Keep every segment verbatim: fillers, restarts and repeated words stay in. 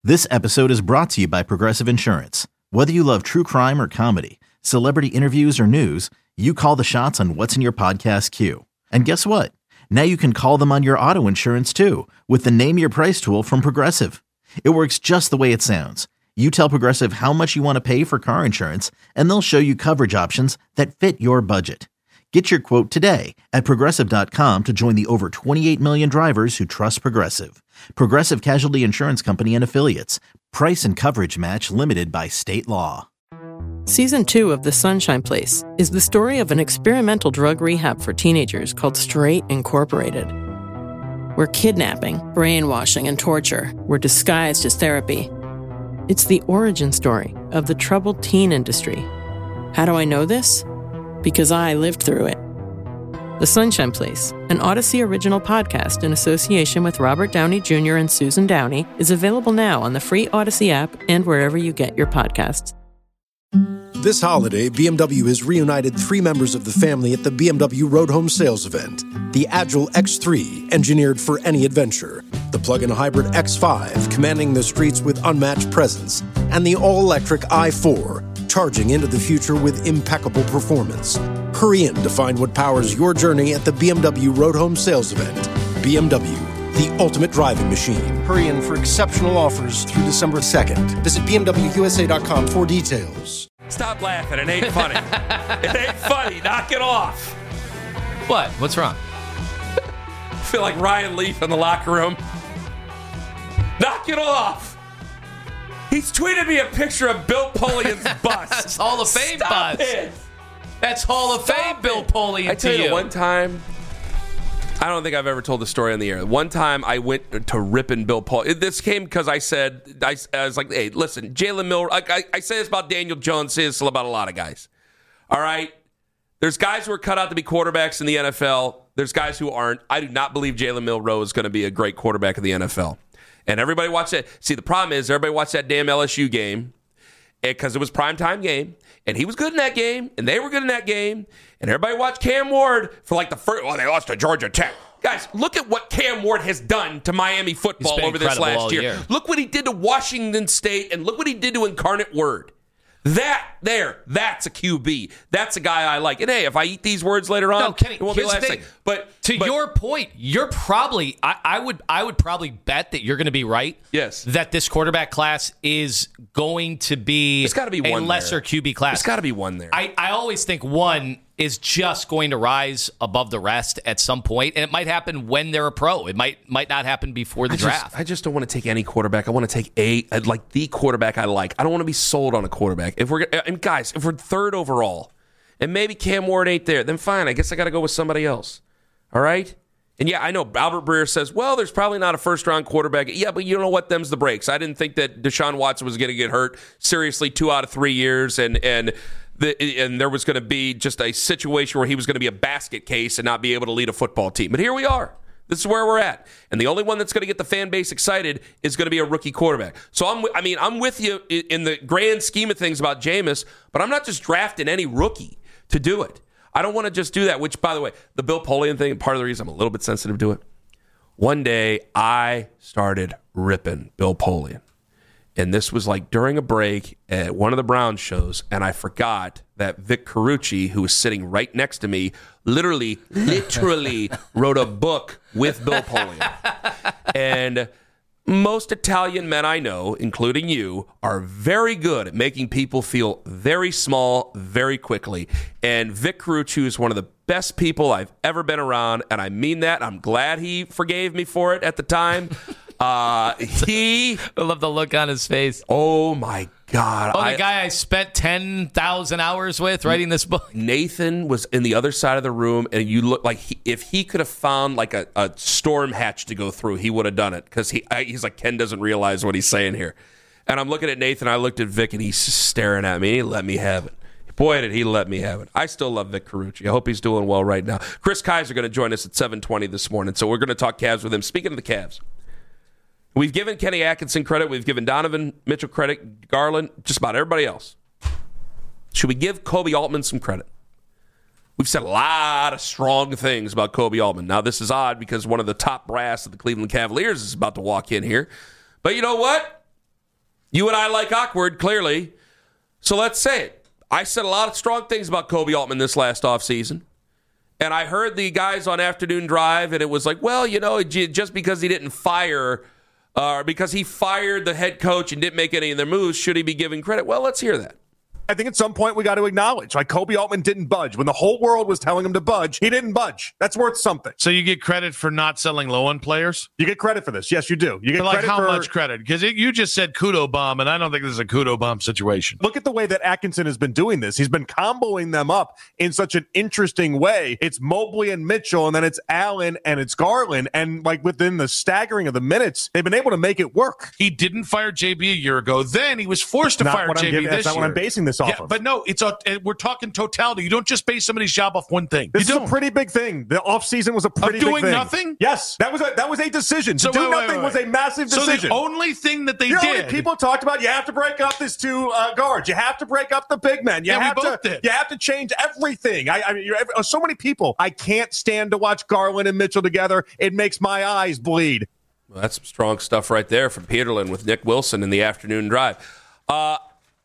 This episode is brought to you by Progressive Insurance. Whether you love true crime or comedy, celebrity interviews or news, you call the shots on what's in your podcast queue. And guess what? Now you can call them on your auto insurance too with the Name Your Price tool from Progressive. It works just the way it sounds. You tell Progressive how much you want to pay for car insurance, and they'll show you coverage options that fit your budget. Get your quote today at Progressive dot com to join the over twenty-eight million drivers who trust Progressive. Progressive Casualty Insurance Company and Affiliates. Price and coverage match limited by state law. Season two of The Sunshine Place is the story of an experimental drug rehab for teenagers called Straight Incorporated, where kidnapping, brainwashing, and torture were disguised as therapy. It's the origin story of the troubled teen industry. How do I know this? Because I lived through it. The Sunshine Place, an Odyssey original podcast in association with Robert Downey Junior and Susan Downey, is available now on the free Odyssey app and wherever you get your podcasts. This holiday, B M W has reunited three members of the family at the B M W Road Home Sales Event. The Agile X three, engineered for any adventure. The plug-in hybrid X five, commanding the streets with unmatched presence. And the all-electric i four, charging into the future with impeccable performance. Hurry in to find what powers your journey at the B M W Road Home Sales Event. B M W, the ultimate driving machine. Hurry in for exceptional offers through December second. Visit B M W U S A dot com for details. Stop laughing. It ain't funny. It ain't funny. Knock it off. What? What's wrong? I feel like Ryan Leaf in the locker room. Knock it off. He's tweeted me a picture of Bill Polian's bus. That's Hall of Fame Stop bus. It. That's Hall of Stop Fame it. Bill Polian I tell to you, you. one time, I don't think I've ever told the story on the air. One time I went to ripping Bill Polian. This came because I said, I, I was like, hey, listen, Jalen Milroe, I, I, I say this about Daniel Jones, say this about a lot of guys. All right? There's guys who are cut out to be quarterbacks in the N F L. There's guys who aren't. I do not believe Jalen Milroe is going to be a great quarterback in the N F L. And everybody watched that. See, the problem is everybody watched that damn L S U game because it was primetime game. And he was good in that game. And they were good in that game. And everybody watched Cam Ward for like the first. Well, they lost to Georgia Tech. Guys, look at what Cam Ward has done to Miami football over this last year. year. Look what he did to Washington State. And look what he did to Incarnate Word. That there, that's a Q B. That's a guy I like. And hey, if I eat these words later on, No, Kenny, it won't be here's the last thing. thing. But to but, your point, you're probably I, I would I would probably bet that you're going to be right. Yes. That this quarterback class is going to be There's gotta be a one lesser there. Q B class. There's got to be one there. I, I always think one is just going to rise above the rest at some point, and it might happen when they're a pro. It might might not happen before the I draft. Just, I just don't want to take any quarterback. I want to take a I'd like the quarterback I like. I don't want to be sold on a quarterback. If we're and guys, if we're third overall, and maybe Cam Ward ain't there, then fine. I guess I got to go with somebody else. All right. And yeah, I know Albert Breer says, well, there's probably not a first-round quarterback. Yeah, but you know what? Them's the breaks. I didn't think that Deshaun Watson was going to get hurt seriously two out of three years, and and the, and there was going to be just a situation where he was going to be a basket case and not be able to lead a football team. But here we are. This is where we're at. And the only one that's going to get the fan base excited is going to be a rookie quarterback. So, I'm, I mean, I'm with you in the grand scheme of things about Jameis, but I'm not just drafting any rookie to do it. I don't want to just do that, which, by the way, the Bill Polian thing, part of the reason I'm a little bit sensitive to it, one day I started ripping Bill Polian. And this was like during a break at one of the Browns shows, and I forgot that Vic Carucci, who was sitting right next to me, literally, literally wrote a book with Bill Polian. And most Italian men I know, including you, are very good at making people feel very small very quickly. And Vic Carucci is one of the best people I've ever been around, and I mean that. I'm glad he forgave me for it at the time. Uh, he, I love the look on his face. oh my God. Oh, the I, guy I spent ten thousand hours with writing this book. Nathan was in the other side of the room, and you look like he, if he could have found like a, a storm hatch to go through, he would have done it. Because he, I, he's like, Ken doesn't realize what he's saying here. And I'm looking at Nathan, I looked at Vic, and he's staring at me. He let me have it. Boy, did he let me have it. I still love Vic Carucci. I hope he's doing well right now. Chris Kaiser going to join us at seven twenty this morning, so we're going to talk Cavs with him. Speaking of the Cavs, we've given Kenny Atkinson credit. We've given Donovan Mitchell credit, Garland, just about everybody else. Should we give Kobe Altman some credit? We've said a lot of strong things about Kobe Altman. Now, this is odd because one of the top brass of the Cleveland Cavaliers is about to walk in here. But you know what? You and I like awkward, clearly. So let's say it. I said a lot of strong things about Koby Altman this last offseason. And I heard the guys on Afternoon Drive, and it was like, well, you know, just because he didn't fire, or uh, because he fired the head coach and didn't make any of their moves, should he be given credit? Well, let's hear that. I think at some point we got to acknowledge, like, Koby Altman didn't budge. When the whole world was telling him to budge, he didn't budge. That's worth something. So you get credit for not selling low-end players? You get credit for this. Yes, you do. You get but like credit how for, much credit? Because you just said kudo bomb, and I don't think this is a kudo bomb situation. Look at the way that Atkinson has been doing this. He's been comboing them up in such an interesting way. It's Mobley and Mitchell, and then it's Allen and it's Garland. And like within the staggering of the minutes, they've been able to make it work. He didn't fire J B a year ago. Then he was forced to not fire J B giving, this that's not year. what I'm basing this off yeah, of. But no, it's a, we're talking totality. You don't just base somebody's job off one thing. This you is don't. a pretty big thing. The offseason was a pretty of doing big thing. nothing? Yes, that was a that was a decision. So to do wait, wait, nothing wait, was a massive so decision. the only thing that they you know did. How many people talked about you have to break up this two uh, guards. You have to break up the big men. You Yeah, we have both to. did. You have to change everything. I, I mean, you're, so many people. I can't stand to watch Garland and Mitchell together. It makes my eyes bleed. Well, that's some strong stuff right there from Peterlin with Nick Wilson in the Afternoon Drive. Uh,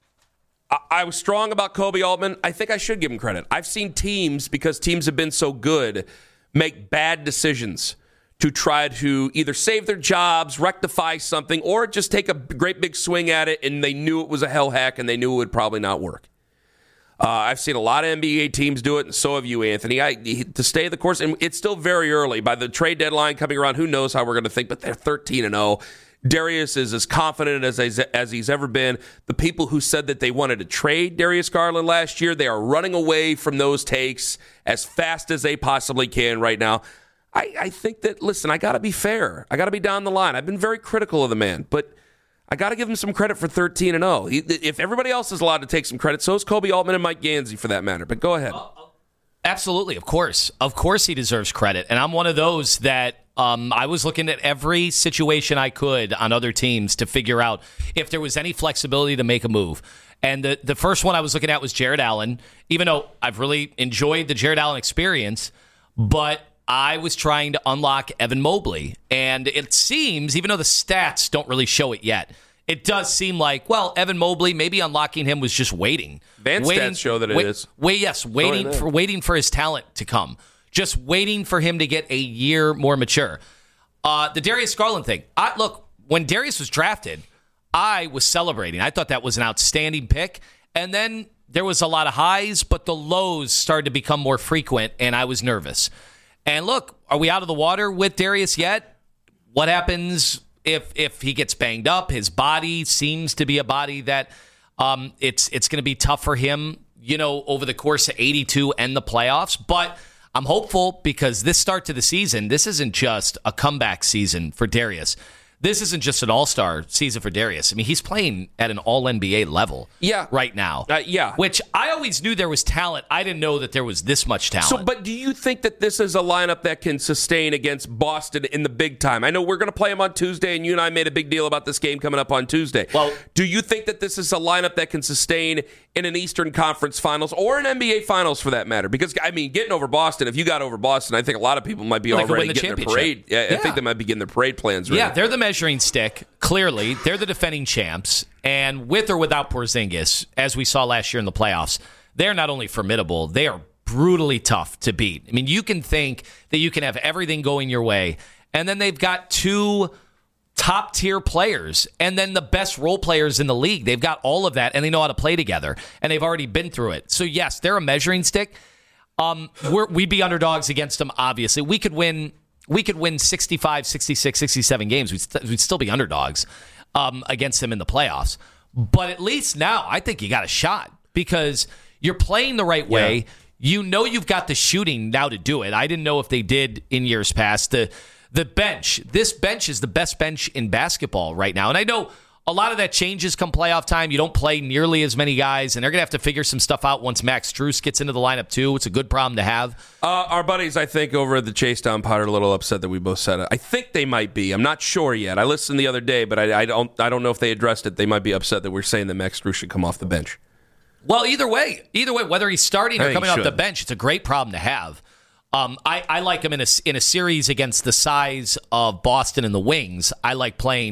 I, I was strong about Koby Altman. I think I should give him credit. I've seen teams, because teams have been so good, make bad decisions to try to either save their jobs, rectify something, or just take a great big swing at it, and they knew it was a hell hack, and they knew it would probably not work. Uh, I've seen a lot of N B A teams do it, and so have you, Anthony. I, to stay the course, and it's still very early. By the trade deadline coming around, who knows how we're going to think, but they're thirteen and oh. Darius is as confident as, as he's ever been. The people who said that they wanted to trade Darius Garland last year, they are running away from those takes as fast as they possibly can right now. I, I think that, listen, I got to be fair. I got to be down the line. I've been very critical of the man, but I got to give him some credit for thirteen and oh. If everybody else is allowed to take some credit, so is Koby Altman and Mike Gansey for that matter. But go ahead. Absolutely, of course. Of course he deserves credit. And I'm one of those that um, I was looking at every situation I could on other teams to figure out if there was any flexibility to make a move. And the, the first one I was looking at was Jared Allen, even though I've really enjoyed the Jared Allen experience, but I was trying to unlock Evan Mobley. And it seems, even though the stats don't really show it yet, it does seem like, well, Evan Mobley, maybe unlocking him was just waiting. Advanced waiting, stats show that it wait, is. Wait, yes, waiting oh, for waiting for his talent to come. Just waiting for him to get a year more mature. Uh, the Darius Garland thing. I, look, when Darius was drafted, I was celebrating. I thought that was an outstanding pick. And then there was a lot of highs, but the lows started to become more frequent, and I was nervous. And look, are we out of the water with Darius yet? What happens if if he gets banged up? His body seems to be a body that um, it's it's going to be tough for him, you know, over the course of eighty-two and the playoffs. But I'm hopeful because this start to the season, this isn't just a comeback season for Darius. This isn't just an all-star season for Darius. I mean, he's playing at an all-N B A level yeah. right now. Uh, yeah. Which I always knew there was talent. I didn't know that there was this much talent. So, but do you think that this is a lineup that can sustain against Boston in the big time? I know we're going to play them on Tuesday, and you and I made a big deal about this game coming up on Tuesday. Well, do you think that this is a lineup that can sustain in an Eastern Conference Finals or an N B A Finals for that matter? Because, I mean, getting over Boston, if you got over Boston, I think a lot of people might be they already getting their parade. I, yeah. I think they might be getting their parade plans ready. Yeah, they're the measuring stick. Clearly, they're the defending champs, and with or without Porzingis, as we saw last year in the playoffs, they're not only formidable, they are brutally tough to beat. I mean, you can think that you can have everything going your way, and then they've got two top-tier players, and then the best role players in the league. They've got all of that, and they know how to play together, and they've already been through it. So, yes, they're a measuring stick. Um, we're, we'd be underdogs against them, obviously. We could win... We could win sixty-five, sixty-six, sixty-seven games. We'd, st- we'd still be underdogs um, against them in the playoffs. But at least now, I think you got a shot because you're playing the right way. Yeah. You know you've got the shooting now to do it. I didn't know if they did in years past. The, the bench, this bench is the best bench in basketball right now. And I know a lot of that changes come playoff time. You don't play nearly as many guys, and they're going to have to figure some stuff out once Max Strus gets into the lineup, too. It's a good problem to have. Uh, our buddies, I think, over at the Chase Down Pod are a little upset that we both said it. I think they might be. I'm not sure yet. I listened the other day, but I, I don't I don't know if they addressed it. They might be upset that we're saying that Max Strus should come off the bench. Well, either way, either way, whether he's starting or coming off should. the bench, it's a great problem to have. Um, I, I like him in a, in a series against the size of Boston and the Wings. I like playing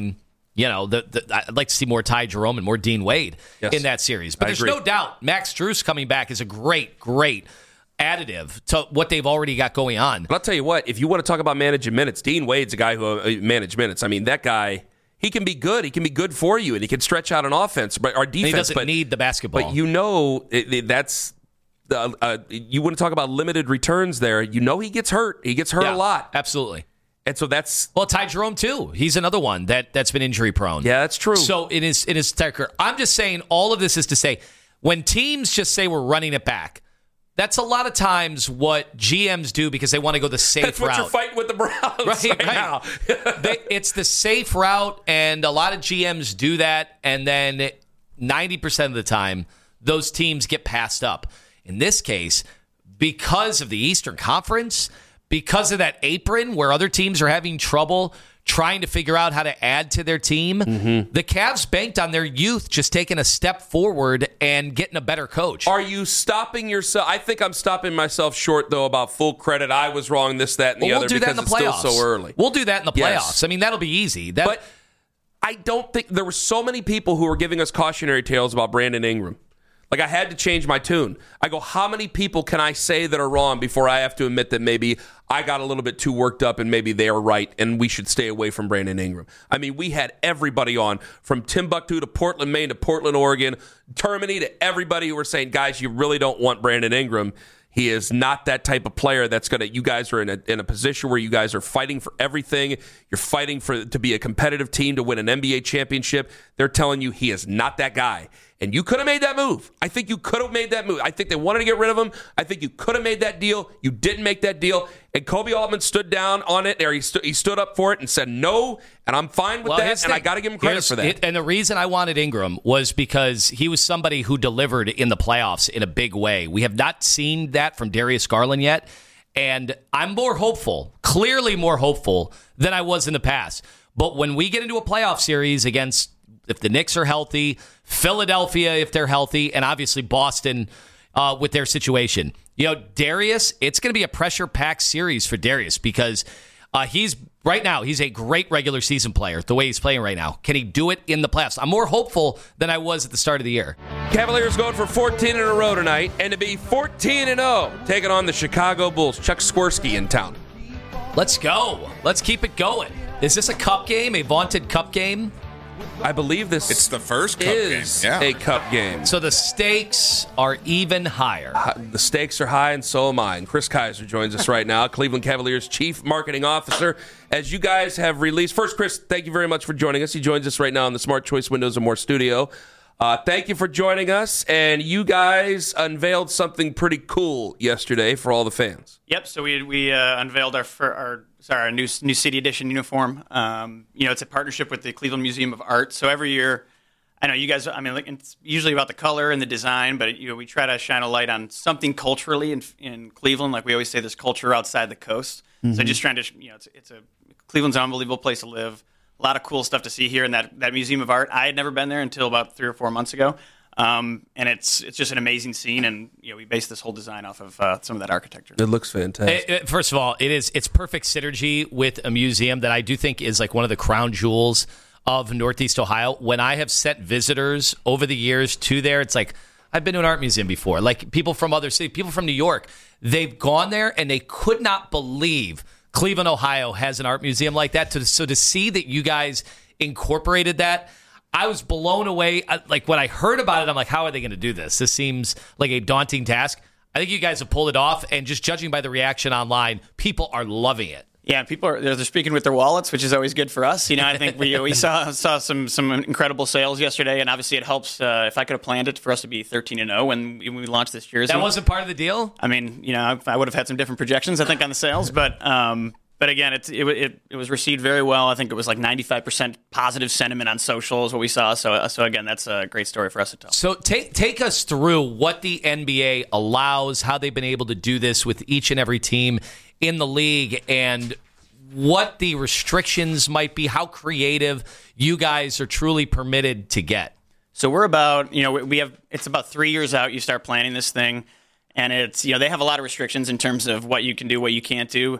You know, the, the, I'd like to see more Ty Jerome and more Dean Wade yes. in that series. But I there's agree. no doubt Max Strus coming back is a great, great additive to what they've already got going on. But I'll tell you what, if you want to talk about managing minutes, Dean Wade's a guy who uh, managed minutes. I mean, that guy, he can be good. He can be good for you, and he can stretch out an offense, but our defense. And he doesn't but, need the basketball. But you know, it, it, that's uh, uh, you want to talk about limited returns there. You know, he gets hurt. He gets hurt yeah, a lot. Absolutely. And so that's well, Ty Jerome too. He's another one that that's been injury prone. Yeah, that's true. So it is it is Tucker. I'm just saying all of this is to say when teams just say we're running it back, that's a lot of times what G Ms do because they want to go the safe that's route. That's what you're fighting with the Browns right, right, right. now. they, it's the safe route, and a lot of G Ms do that, and then ninety percent of the time those teams get passed up. In this case, because of the Eastern Conference. Because of that apron where other teams are having trouble trying to figure out how to add to their team, mm-hmm. the Cavs banked on their youth just taking a step forward and getting a better coach. Are you stopping yourself? I think I'm stopping myself short, though, about full credit. I was wrong, this, that, and the well, other we'll do because that in the it's playoffs. still so early. We'll do that in the playoffs. Yes. I mean, that'll be easy. That- but I don't think there were so many people who were giving us cautionary tales about Brandon Ingram. Like, I had to change my tune. I go, how many people can I say that are wrong before I have to admit that maybe I got a little bit too worked up and maybe they are right and we should stay away from Brandon Ingram? I mean, we had everybody on, from Timbuktu to Portland, Maine to Portland, Oregon, Termini to everybody who were saying, guys, you really don't want Brandon Ingram. He is not that type of player that's going to, you guys are in a, in a position where you guys are fighting for everything. You're fighting for to be a competitive team to win an N B A championship. They're telling you he is not that guy. And you could have made that move. I think you could have made that move. I think they wanted to get rid of him. I think you could have made that deal. You didn't make that deal. And Kobe Altman stood down on it, or he, stu- he stood up for it and said no, and I'm fine with well, that, and I got to give him credit for that. It, and the reason I wanted Ingram was because he was somebody who delivered in the playoffs in a big way. We have not seen that from Darius Garland yet, and I'm more hopeful, clearly more hopeful than I was in the past. But when we get into a playoff series against, if the Knicks are healthy, Philadelphia if they're healthy, and obviously Boston uh, with their situation. You know, Darius, it's going to be a pressure-packed series for Darius because uh, he's, right now, he's a great regular season player, the way he's playing right now. Can he do it in the playoffs? I'm more hopeful than I was at the start of the year. Cavaliers going for fourteen in a row tonight, and to be fourteen and oh, taking on the Chicago Bulls. Chuck Swirsky in town. Let's go. Let's keep it going. Is this a cup game, a vaunted cup game? I believe this it's the first cup is game. Yeah. a cup game. So the stakes are even higher. The stakes are high, and so am I. And Chris Kaiser joins us right now, Cleveland Cavaliers Chief Marketing Officer. As you guys have released, first, Chris, thank you very much for joining us. He joins us right now in the Smart Choice Windows and More studio. Uh, thank you for joining us. And you guys unveiled something pretty cool yesterday for all the fans. Yep. So we we uh, unveiled our our sorry our new new City Edition uniform. Um, you know, it's a partnership with the Cleveland Museum of Art. So every year, I know you guys. I mean, like, it's usually about the color and the design, but you know, we try to shine a light on something culturally in in Cleveland. Like we always say, there's culture outside the coast. Mm-hmm. So just trying to, you know, it's it's a Cleveland's an unbelievable place to live. A lot of cool stuff to see here in that, that Museum of Art. I had never been there until about three or four months ago, um, and it's it's just an amazing scene. And you know, we based this whole design off of uh, some of that architecture. It looks fantastic. It, it, first of all, it is it's perfect synergy with a museum that I do think is like one of the crown jewels of Northeast Ohio. When I have sent visitors over the years to there, it's like I've been to an art museum before. Like people from other cities, people from New York, they've gone there and they could not believe Cleveland, Ohio has an art museum like that. So to see that you guys incorporated that, I was blown away. Like when I heard about it, I'm like, how are they going to do this? This seems like a daunting task. I think you guys have pulled it off. And just judging by the reaction online, people are loving it. Yeah, people are they're speaking with their wallets, which is always good for us. You know, I think we we saw saw some some incredible sales yesterday, and obviously it helps. Uh, if I could have planned it for us to be thirteen and oh when we, when we launched this jersey, that wasn't part of the deal. I mean, you know, I, I would have had some different projections, I think, on the sales, but um, but again, it, it it it was received very well. I think it was like ninety-five percent positive sentiment on social is what we saw. So so again, that's a great story for us to tell. So take take us through what the N B A allows, how they've been able to do this with each and every team in the league, and what the restrictions might be, how creative you guys are truly permitted to get. So we're about, you know, we have, it's about three years out, you start planning this thing, and it's, you know, they have a lot of restrictions in terms of what you can do, what you can't do.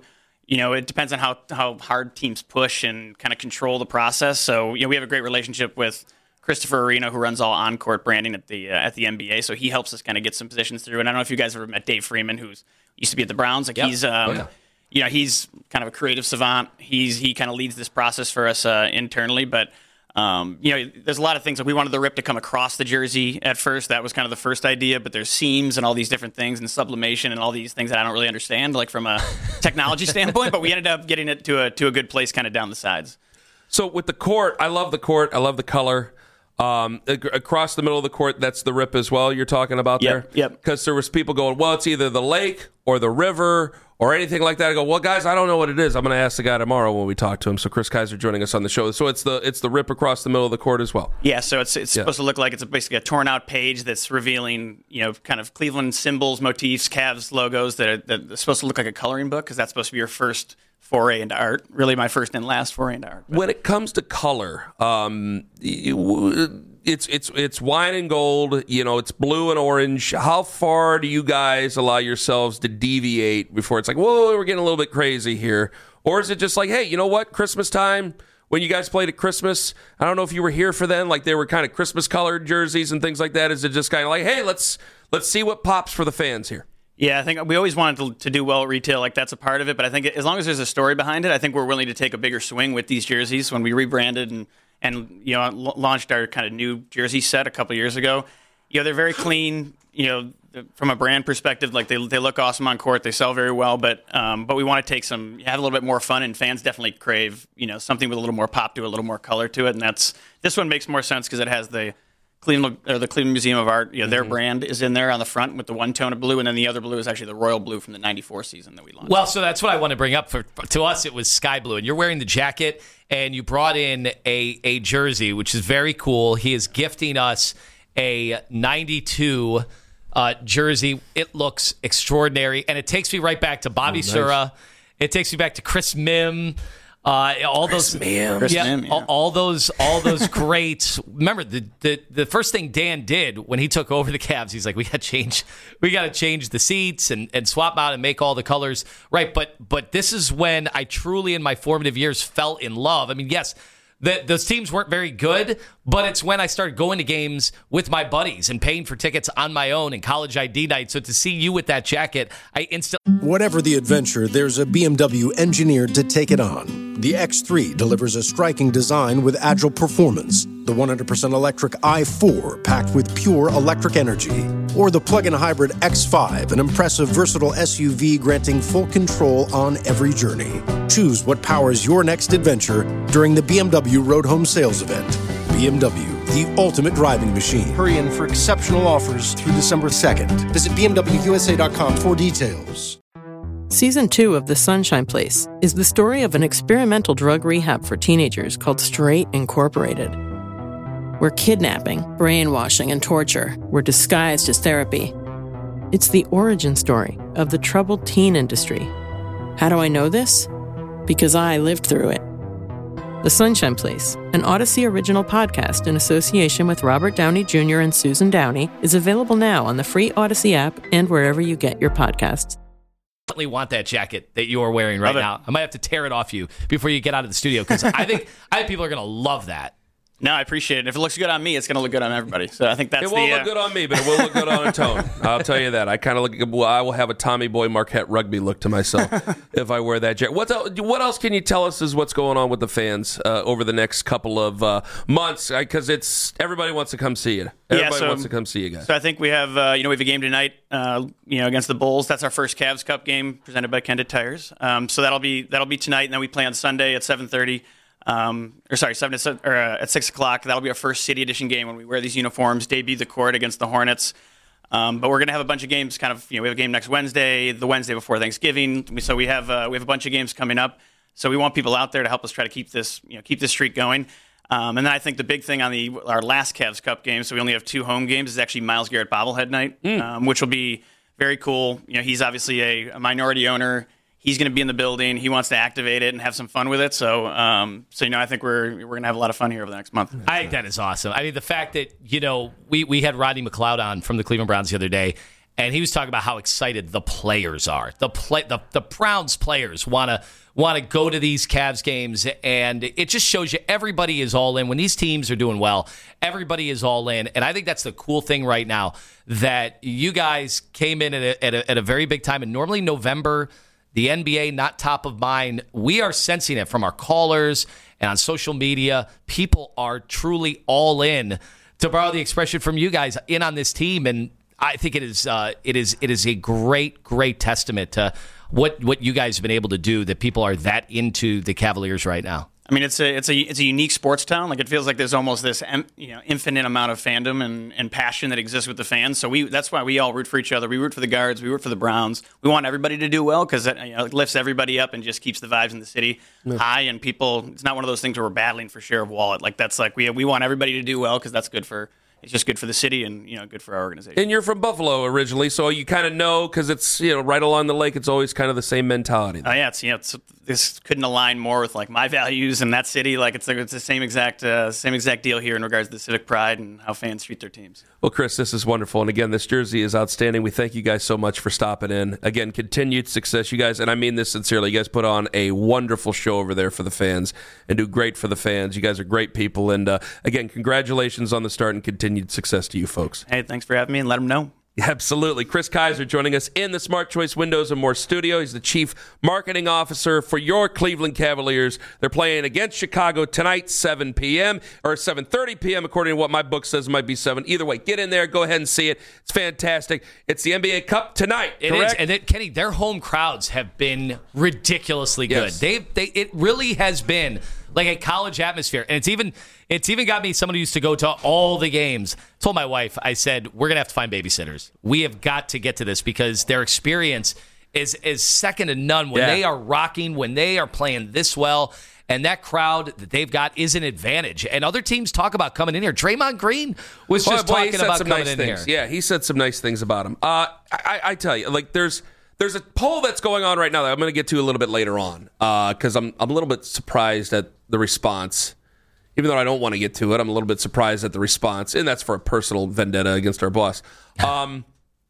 you know, it depends on how, how hard teams push and kind of control the process. So, you know, we have a great relationship with Christopher Arena, who runs all on-court branding at the uh, at the N B A. So he helps us kind of get some positions through. And I don't know if you guys ever met Dave Freeman, who's used to be at the Browns. Like yep. he's, um, oh, yeah. you know, he's kind of a creative savant. He's he kind of leads this process for us uh, internally. But um, you know, there's a lot of things. Like we wanted the rip to come across the jersey at first. That was kind of the first idea. But there's seams and all these different things and sublimation and all these things that I don't really understand, like from a technology standpoint. But we ended up getting it to a to a good place, kind of down the sides. So with the court, I love the court. I love the color. Um, across the middle of the court, that's the rip as well you're talking about yep, there? Yep. Because there was people going, well, it's either the lake or the river or anything like that. I go, well, guys, I don't know what it is. I'm going to ask the guy tomorrow when we talk to him. So Chris Kaiser joining us on the show. So it's the it's the rip across the middle of the court as well. Yeah, so it's it's yeah. supposed to look like it's basically a torn out page that's revealing, you know, kind of Cleveland symbols, motifs, Cavs logos that are, that are supposed to look like a coloring book, because that's supposed to be your first foray into art. Really my first and last foray into art. But when it comes to color, um, it's it's it's wine and gold, you know, it's blue and orange. How far do you guys allow yourselves to deviate before it's like, whoa, we're getting a little bit crazy here? Or is it just like, hey, you know what, Christmas time, when you guys played at Christmas, I don't know if you were here for then, like they were kind of Christmas colored jerseys and things like that. Is it just kind of like, hey, let's let's see what pops for the fans here? Yeah, I think we always wanted to, to do well at retail. Like, that's a part of it. But I think as long as there's a story behind it, I think we're willing to take a bigger swing with these jerseys. When we rebranded and, and you know, l- launched our kind of new jersey set a couple years ago, you know, they're very clean, you know, from a brand perspective. Like, they they look awesome on court. They sell very well. But um, but we want to take some, have a little bit more fun. And fans definitely crave, you know, something with a little more pop to it, a little more color to it. And that's this one makes more sense because it has the Cleveland, or the Cleveland Museum of Art, you know, their mm-hmm. brand is in there on the front with the one tone of blue, and then the other blue is actually the royal blue from the ninety-four season that we launched. Well, so that's what I want to bring up. For to us, it was sky blue, and you're wearing the jacket, and you brought in a a jersey, which is very cool. He is gifting us a ninety-two uh, jersey. It looks extraordinary, and it takes me right back to Bobby oh, nice. Sura. It takes me back to Chris Mim. Uh, all Chris those, Mim. Chris yeah, Mim, yeah. all, all those, all those great. Remember the, the the first thing Dan did when he took over the Cavs, he's like, we got to change, we got to change the seats and, and swap out and make all the colors right. But but this is when I truly, in my formative years, fell in love. I mean, yes, the, those teams weren't very good, but it's when I started going to games with my buddies and paying for tickets on my own and college I D night. So to see you with that jacket, I instantly. Whatever the adventure, there's a B M W engineered to take it on. The X three delivers a striking design with agile performance. The one hundred percent electric i four, packed with pure electric energy. Or the plug-in hybrid X five, an impressive, versatile S U V granting full control on every journey. Choose what powers your next adventure during the B M W Road Home Sales Event. B M W, the ultimate driving machine. Hurry in for exceptional offers through December second. Visit B M W U S A dot com for details. Season two of The Sunshine Place is the story of an experimental drug rehab for teenagers called Straight Incorporated, where kidnapping, brainwashing, and torture were disguised as therapy. It's the origin story of the troubled teen industry. How do I know this? Because I lived through it. The Sunshine Place, an Odyssey original podcast in association with Robert Downey Junior and Susan Downey, is available now on the free Odyssey app and wherever you get your podcasts. I want that jacket that you are wearing right now. I might have to tear it off you before you get out of the studio, because I think I think people are going to love that. No, I appreciate it. If it looks good on me, it's going to look good on everybody. So I think that's it won't the, look uh... good on me, but it will look good on a tone. I'll tell you that. I kind of look. Well, I will have a Tommy Boy Marquette Rugby look to myself if I wear that jacket. What else, what else can you tell us is what's going on with the fans uh, over the next couple of uh, months? Because it's everybody wants to come see it. Everybody yeah, so, wants to come see you guys. So I think we have uh, you know we have a game tonight. Uh, you know against the Bulls. That's our first Cavs Cup game presented by Kendit Tires. Um, so that'll be that'll be tonight, and then we play on Sunday at seven thirty. Um, or sorry, seven to, or uh, at six o'clock. That'll be our first City Edition game when we wear these uniforms, debut the court against the Hornets. Um, but we're going to have a bunch of games. Kind of, you know, we have a game next Wednesday, the Wednesday before Thanksgiving. So we have uh, we have a bunch of games coming up. So we want people out there to help us try to keep this, you know, keep this streak going. Um, and then I think the big thing on the our last Cavs Cup game, so we only have two home games, is actually Myles Garrett bobblehead night, mm. um, which will be very cool. You know, he's obviously a, a minority owner. He's going to be in the building. He wants to activate it and have some fun with it. So, um, so you know, I think we're we're going to have a lot of fun here over the next month. I think that is awesome. I mean, the fact that, you know, we, we had Rodney McLeod on from the Cleveland Browns the other day, and he was talking about how excited the players are. The play, the, the Browns players want to want to go to these Cavs games, and it just shows you everybody is all in. When these teams are doing well, everybody is all in, and I think that's the cool thing right now, that you guys came in at a, at a, at a very big time, and normally November, the N B A not top of mind. We are sensing it from our callers and on social media. People are truly all in, to borrow the expression from you guys, in on this team, and I think it is uh, it is it is a great, great testament to what what you guys have been able to do, that people are that into the Cavaliers right now. I mean, it's a it's a it's a unique sports town. Like, it feels like there's almost this you know infinite amount of fandom and, and passion that exists with the fans. So we that's why we all root for each other. We root for the Guards. We root for the Browns. We want everybody to do well, because you know, it lifts everybody up and just keeps the vibes in the city yeah. high. And people, it's not one of those things where we're battling for share of wallet. Like, that's like we we want everybody to do well, because that's good for. It's just good for the city and, you know, good for our organization. And you're from Buffalo originally, so you kind of know, because it's, you know, right along the lake. It's always kind of the same mentality. Oh, uh, yeah. It's, you know, it's, this couldn't align more with, like, my values in that city. Like, it's, it's the same exact uh, same exact deal here in regards to the civic pride and how fans treat their teams. Well, Chris, this is wonderful. And again, this jersey is outstanding. We thank you guys so much for stopping in. Again, continued success. You guys, and I mean this sincerely, you guys put on a wonderful show over there for the fans and do great for the fans. You guys are great people. And, uh, again, congratulations on the start and continued success to you folks. Hey, thanks for having me, and let them know. Absolutely. Chris Kaiser joining us in the Smart Choice Windows and More studio. He's the Chief Marketing Officer for your Cleveland Cavaliers. They're playing against Chicago tonight, seven p.m. or seven thirty p.m. according to what my book says. It might be seven. Either way, get in there. Go ahead and see it. It's fantastic. It's the N B A Cup tonight, it correct? Is. And it, Kenny, their home crowds have been ridiculously good. Yes. They, they, it really has been like a college atmosphere. And it's even it's even got me, someone who used to go to all the games. I told my wife, I said, we're going to have to find babysitters. We have got to get to this, because their experience is, is second to none when yeah. they are rocking, when they are playing this well. And that crowd that they've got is an advantage. And other teams talk about coming in here. Draymond Green was boy, just boy, talking about some coming nice in things. here. Yeah, he said some nice things about him. Uh, I, I tell you, like, there's there's a poll that's going on right now that I'm going to get to a little bit later on, because uh, I'm I'm a little bit surprised at the response. Even though I don't want to get to it, I'm a little bit surprised at the response, and that's for a personal vendetta against our boss. Um,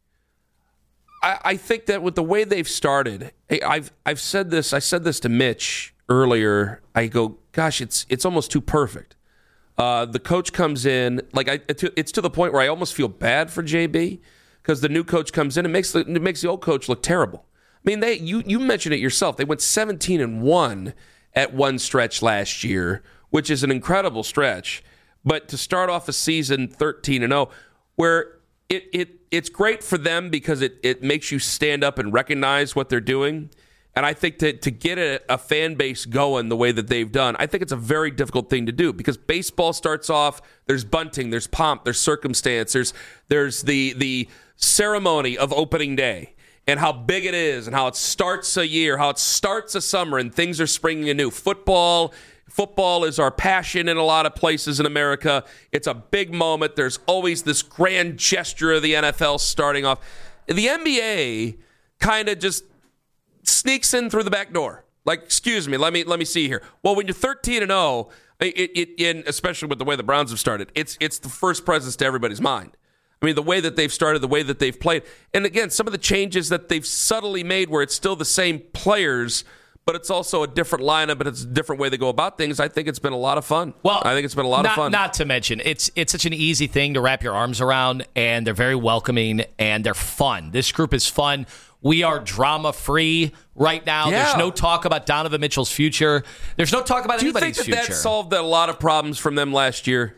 I, I think that with the way they've started, hey, I've I've said this. I said this to Mitch earlier. I go, gosh, it's it's almost too perfect. Uh, the coach comes in, like I, it's to the point where I almost feel bad for J B, because the new coach comes in and makes the it makes the old coach look terrible. I mean, they you you mentioned it yourself. They went seventeen and one at one stretch last year, which is an incredible stretch. But to start off a season thirteen and oh, where it it it's great for them, because it it makes you stand up and recognize what they're doing. And I think that to get a, a fan base going the way that they've done, I think it's a very difficult thing to do, because baseball starts off, there's bunting, there's pomp, there's circumstance, there's there's the the ceremony of opening day and how big it is and how it starts a year, how it starts a summer and things are springing anew. Football, football is our passion in a lot of places in America. It's a big moment. There's always this grand gesture of the N F L starting off. The N B A kind of just sneaks in through the back door. Like, excuse me, let me let me see here. Well, when you're thirteen and oh, it, it, in especially with the way the Browns have started, it's it's the first presence to everybody's mind. I mean, the way that they've started, the way that they've played, and again, some of the changes that they've subtly made, where it's still the same players, but it's also a different lineup, but it's a different way they go about things. I think it's been a lot of fun. Well, I think it's been a lot not, of fun. Not to mention, it's it's such an easy thing to wrap your arms around, and they're very welcoming, and they're fun. This group is fun. We are drama-free right now. Yeah. There's no talk about Donovan Mitchell's future. There's no talk about Do you anybody's think that future. that solved a lot of problems from them last year?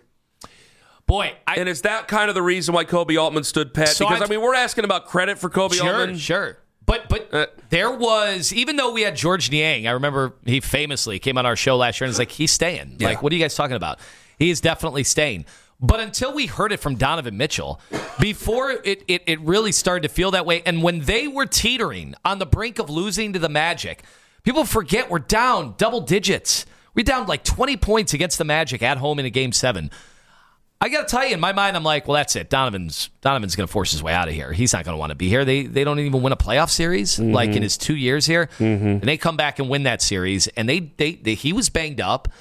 Boy, I, and is that kind of the reason why Kobe Altman stood pat? So because, I've, I mean, we're asking about credit for Kobe sure, Altman. Sure, But but uh, there was, even though we had George Niang, I remember he famously came on our show last year and was like, he's staying. Yeah. Like, what are you guys talking about? He is definitely staying. But until we heard it from Donovan Mitchell, before it, it, it really started to feel that way, and when they were teetering on the brink of losing to the Magic, people forget we're down double digits. We're down like twenty points against the Magic at home in a game seven. I got to tell you, in my mind, I'm like, well, that's it. Donovan's Donovan's going to force his way out of here. He's not going to want to be here. They they don't even win a playoff series mm-hmm. like in his two years here. Mm-hmm. And they come back and win that series. And they, they, they he was banged up.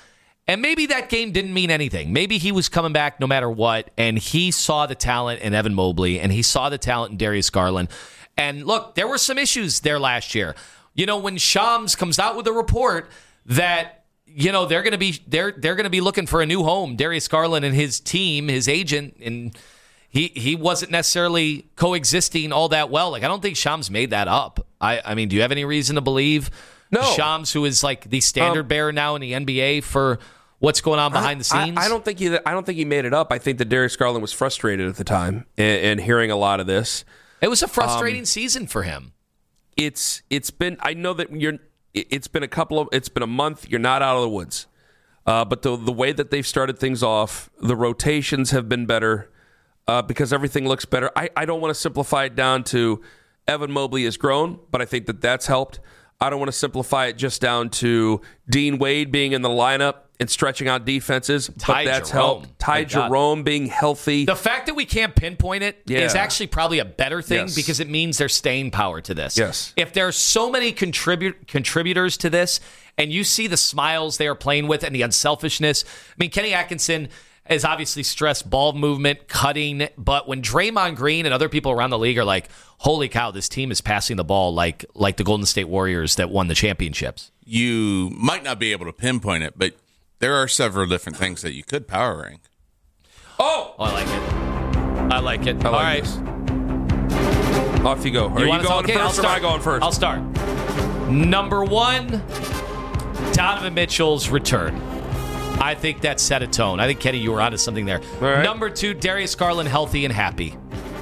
And maybe that game didn't mean anything. Maybe he was coming back no matter what, and he saw the talent in Evan Mobley, and he saw the talent in Darius Garland. And look, there were some issues there last year. You know, when Shams comes out with a report that, you know, they're going to be they're they're going to be looking for a new home, Darius Garland and his team, his agent, and he he wasn't necessarily coexisting all that well. Like, I don't think Shams made that up. I I mean, do you have any reason to believe No. Shams, who is like the standard um, bearer now in the N B A for what's going on behind I, the scenes? I, I don't think he. I don't think he made it up. I think that Darius Garland was frustrated at the time and, and hearing a lot of this. It was a frustrating um, season for him. It's it's been. I know that you're. It's been a couple of. It's been a month. You're not out of the woods, uh, but the the way that they've started things off, the rotations have been better uh, because everything looks better. I, I don't want to simplify it down to Evan Mobley has grown, but I think that that's helped. I don't want to simplify it just down to Dean Wade being in the lineup and stretching out defenses, Ty but that's Jerome. helped. Ty Jerome being healthy. The fact that we can't pinpoint it Yeah. is actually probably a better thing Yes. because it means there's staying power to this. Yes. If there's so many contribute contributors to this, and you see the smiles they are playing with and the unselfishness, I mean, Kenny Atkinson is obviously stressed ball movement, cutting, but when Draymond Green and other people around the league are like, holy cow, this team is passing the ball like like the Golden State Warriors that won the championships. You might not be able to pinpoint it, but there are several different things that you could power rank. Oh! Oh, I like it. I like it. I All like right. this. Off you go. Are you, wanna- going okay, first I'll or am start. I going first? I'll start. Number one, Donovan Mitchell's return. I think that set a tone. I think, Kenny, you were onto something there. right. Number two, Darius Garland healthy and happy.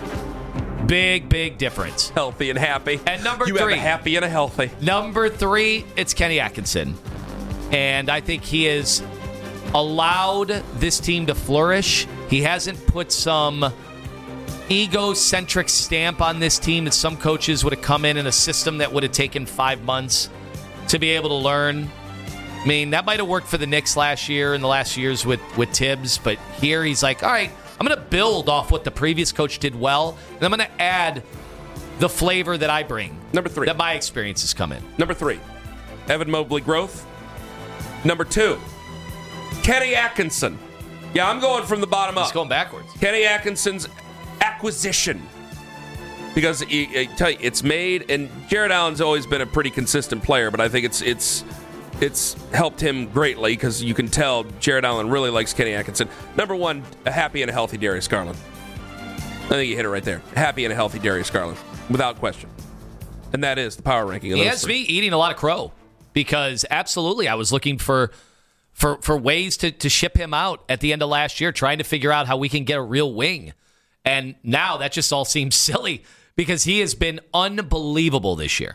Big, big difference. Healthy and happy. And number you three. have a happy and a healthy. Number three, it's Kenny Atkinson. And I think he has allowed this team to flourish. He hasn't put some egocentric stamp on this team that some coaches would have come in in a system that would have taken five months to be able to learn. I mean, that might have worked for the Knicks last year and the last years with, with Tibbs, but here he's like, all right, I'm going to build off what the previous coach did well, and I'm going to add the flavor that I bring. Number three. That my experiences come in. Number three, Evan Mobley growth. Number two, Kenny Atkinson. Yeah, I'm going from the bottom up. It's going backwards. Kenny Atkinson's acquisition. Because I, I tell you, it's made, and Jared Allen's always been a pretty consistent player, but I think it's it's it's helped him greatly because you can tell Jared Allen really likes Kenny Atkinson. Number one, a happy and a healthy Darius Garland. I think you hit it right there. Happy and a healthy Darius Garland, without question. And that is the power ranking of He those has three. me eating a lot of crow because absolutely I was looking for for for ways to, to ship him out at the end of last year, trying to figure out how we can get a real wing. And now that just all seems silly because he has been unbelievable this year.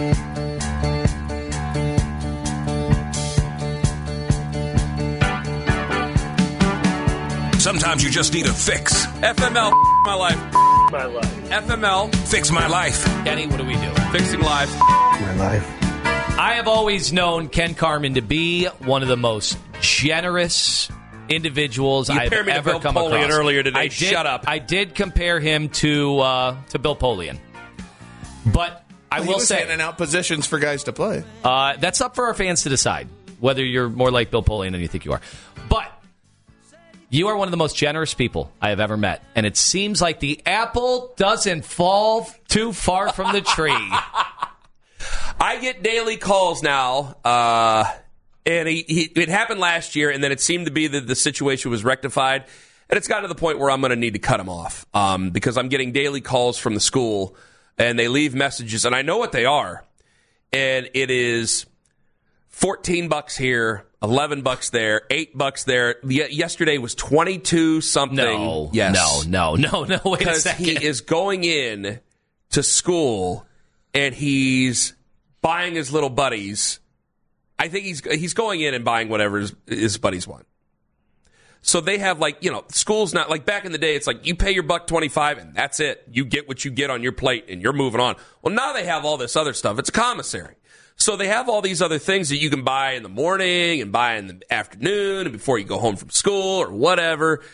Sometimes you just need a fix. F M L, my life. My life. F M L, Fix my life. Kenny, what do we do? fixing lives. My life. I have always known Ken Carman to be one of the most generous individuals You I've compared me to ever Bill come Polian across. earlier today. I did, Shut up. I did compare him to uh, to Bill Polian, but I Well, he will was say handing out positions for guys to play. uh, that's up for our fans to decide whether you're more like Bill Polian than you think you are. But you are one of the most generous people I have ever met, and it seems like the apple doesn't fall too far from the tree. I get daily calls now, uh, and he, he, it happened last year, and then it seemed to be that the situation was rectified, and it's gotten to the point where I'm going to need to cut him off um, because I'm getting daily calls from the school, and they leave messages, and I know what they are, and it is fourteen bucks here, eleven bucks there, eight bucks there. Ye- yesterday was twenty-two something. No, yes. no, no, no, no. Wait a Because second. he is going in to school and he's buying his little buddies. I think he's he's going in and buying whatever his, his buddies want. So they have like, you know, school's not like back in the day. It's like you pay your buck twenty-five and that's it. You get what you get on your plate and you're moving on. Well, now they have all this other stuff. It's a commissary. So they have all these other things that you can buy in the morning and buy in the afternoon and before you go home from school or whatever.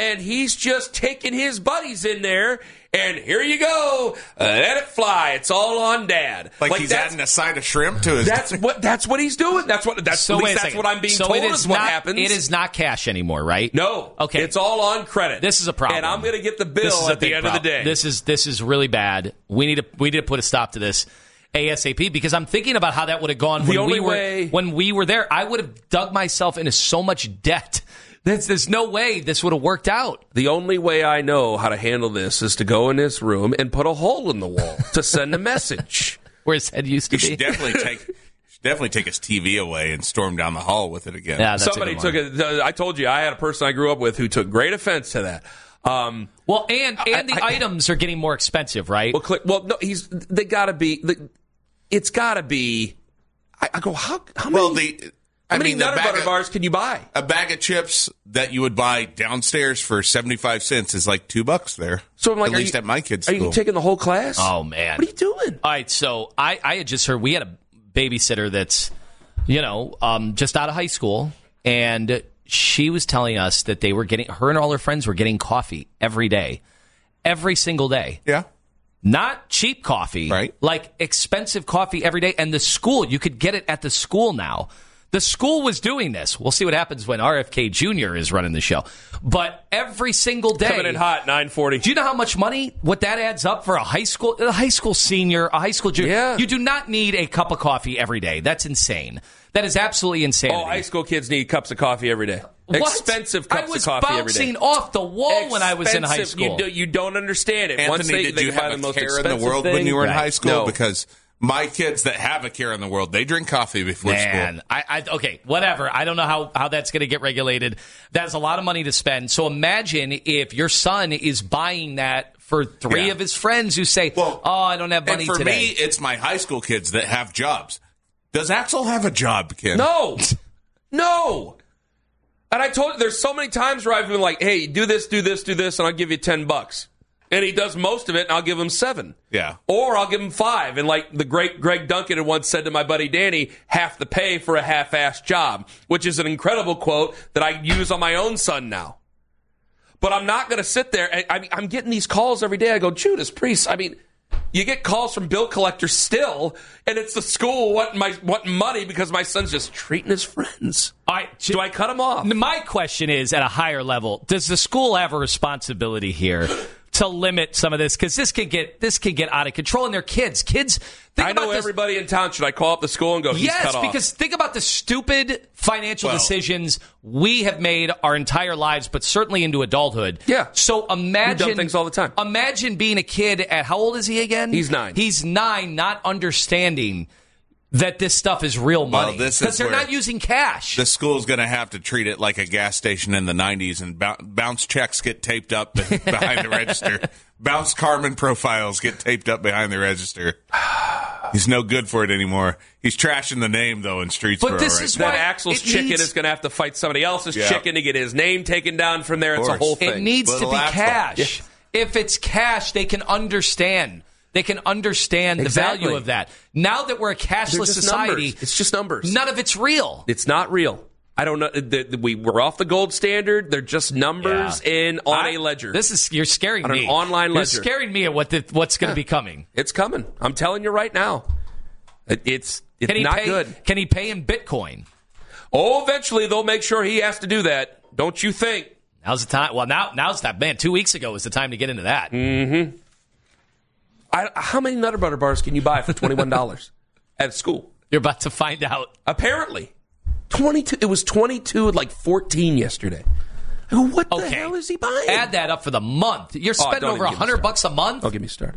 and he's just taking his buddies in there, and here you go, uh, let it fly. It's all on Dad. Like, like he's adding a side of shrimp to his. That's what. That's what he's doing. That's what. That's so at least that's what I'm being so told is, is what not, happens. It is not cash anymore, right? No. Okay. It's all on credit. This is a problem, and I'm going to get the bill this is at the end problem. of the day. This is this is really bad. We need to we need to put a stop to this ASAP, because I'm thinking about how that would have gone the when only we were way, when we were there. I would have dug myself into so much debt. There's, there's no way this would have worked out. The only way I know how to handle this is to go in this room and put a hole in the wall to send a message. Where his head used to you be. Should definitely take should definitely take his T V away and storm down the hall with it again. Yeah, that's Somebody took it. I told you, I had a person I grew up with who took great offense to that. Um, well, and and I, the I, items are getting more expensive, right? Well, well no, he's they got to be. It's got to be. I, I go how how many? Well, the. How I many mean, Nutter Butter of, bars can you buy? A bag of chips that you would buy downstairs for seventy-five cents is like two bucks there. So I'm like, at least you, at my kids' are school. Are you taking the whole class? Oh, man. What are you doing? All right, so I, I had just heard we had a babysitter that's, you know, um, just out of high school, and she was telling us that they were getting, her and all her friends were getting coffee every day. Every single day. Yeah. Not cheap coffee. Right. Like expensive coffee every day. And the school, you could get it at the school now. The school was doing this. We'll see what happens when R F K Junior is running the show. But every single day. Coming in hot, nine forty. Do you know how much money, what that adds up for a high school, a high school senior, a high school junior? Yeah. You do not need a cup of coffee every day. That's insane. That is absolutely insane. Oh, high school kids need cups of coffee every day. What? Expensive cups of coffee every day. I was bouncing off the wall Expensive. when I was in high school. You, do, you don't understand it. Anthony, Once they, did they you buy have the a most care in the expensive world thing, when you were in Right. high school? No. Because my kids that have a care in the world, they drink coffee before Man, school. I, I okay, whatever. I don't know how, how that's going to get regulated. That's a lot of money to spend. So imagine if your son is buying that for three Yeah. of his friends who say, Well, "Oh, I don't have money and for today." me, it's my high school kids that have jobs. Does Axel have a job, Ken? No. No. And I told you, there's so many times where I've been like, hey, do this, do this, do this, and I'll give you ten bucks. And he does most of it, and I'll give him seven. Yeah. Or I'll give him five. And like the great Greg Duncan had once said to my buddy Danny, half the pay for a half-assed job, which is an incredible quote that I use on my own son now. But I'm not going to sit there. And, I mean, I'm getting these calls every day. I go, Judas Priest, I mean, you get calls from bill collectors still, and it's the school wanting, my, wanting money because my son's just treating his friends. All right, Do I cut him off? My question is, at a higher level, does the school have a responsibility here to limit some of this? Because this can get this can get out of control, and they're kids. Kids, think I about know this. everybody in town. Should I call up the school and go, he's Yes, cut off? because think about the stupid financial Well- decisions we have made our entire lives, but certainly into adulthood. Yeah. So imagine We dumb things all the time. Imagine being a kid at, how old is he again? He's nine. He's nine, not understanding that this stuff is real money. this is because they're where not using cash. The school's going to have to treat it like a gas station in the nineties, and bou- bounce checks get taped up behind the register. Bounce Carmen profiles get taped up behind the register. He's no good for it anymore. He's trashing the name, though, in Streetsboro. But this right is now. Then why Axel's it chicken needs- is going to have to fight somebody else's Yeah. chicken to get his name taken down from there. It's a course. whole thing. It needs Little to be Axel. cash. If it's cash, they can understand. They can understand Exactly. the value of that. Now that we're a They're cashless just society, numbers. It's just numbers. none of it's real. It's not real. I don't know. The, the, we, we're off the gold standard. They're just numbers Yeah. in on I- a ledger. This is you're scaring On an me. online ledger. You're scaring me at what the, what's going to be coming. It's coming. I'm telling you right now. It, it's it's Can he not pay, good. Can he pay in Bitcoin? Oh, eventually they'll make sure he has to do that. Don't you think? Now's the time. Well, now now's that man. Two weeks ago was the time to get into that. Mm-hmm. I, how many Nutter Butter bars can you buy for twenty-one dollars at school? You're about to find out. Apparently, twenty-two. It was twenty-two, like fourteen yesterday. I go, what the Okay. hell is he buying? Add that up for the month. You're Oh, spending don't over even a get me hundred started. bucks a month. Don't get me started.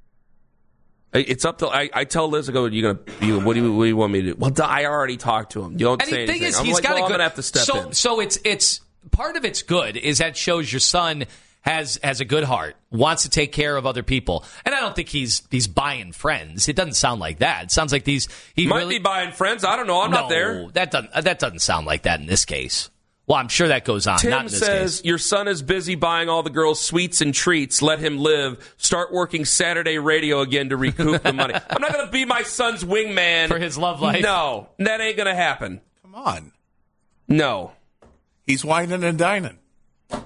It's up to I, I tell Liz, I go, you gonna you, what do you what do you want me to do? Well, I already talked to him. You don't And say the thing anything. is, I'm he's like, got well, a I'm good. gonna have to step so, in. so it's it's part of it's good is that shows your son has has a good heart, wants to take care of other people, and I don't think he's he's buying friends. It doesn't sound like that. It sounds like these he Might really be buying friends. I don't know. I'm no, not there. That doesn't that doesn't sound like that in this case. Well, I'm sure that goes on. Tim not in this says case. your son is busy buying all the girls sweets and treats. Let him live. Start working Saturday radio again to recoup the money. I'm not going to be my son's wingman For his love life. No, that ain't going to happen. Come on. No. He's whining and dining.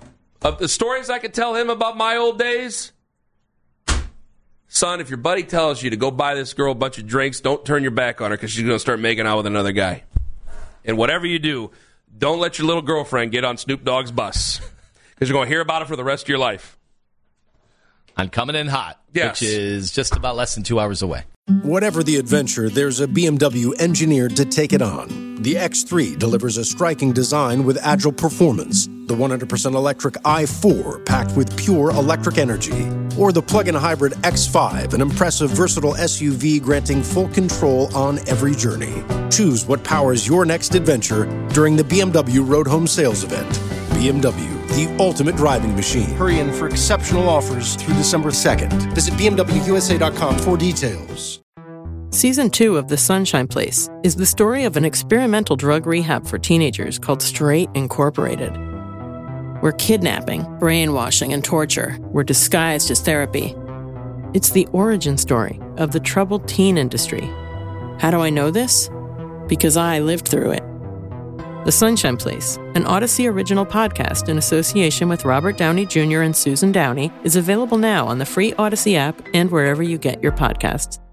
Of the stories I could tell him about my old days, son, if your buddy tells you to go buy this girl a bunch of drinks, don't turn your back on her because she's going to start making out with another guy. And whatever you do, don't let your little girlfriend get on Snoop Dogg's bus because you're going to hear about it for the rest of your life. I'm coming in hot, yes. Which is just about less than two hours away. Whatever the adventure, there's a B M W engineered to take it on. The X three delivers a striking design with agile performance. The one hundred percent electric i four, packed with pure electric energy. Or the plug-in hybrid X five, an impressive, versatile S U V granting full control on every journey. Choose what powers your next adventure during the B M W Road Home Sales Event. B M W, the ultimate driving machine. Hurry in for exceptional offers through December second. Visit B M W U S A dot com for details. Season two of The Sunshine Place is the story of an experimental drug rehab for teenagers called Straight Incorporated, where kidnapping, brainwashing, and torture were disguised as therapy. It's the origin story of the troubled teen industry. How do I know this? Because I lived through it. The Sunshine Place, an Odyssey original podcast in association with Robert Downey Junior and Susan Downey, is available now on the free Odyssey app and wherever you get your podcasts.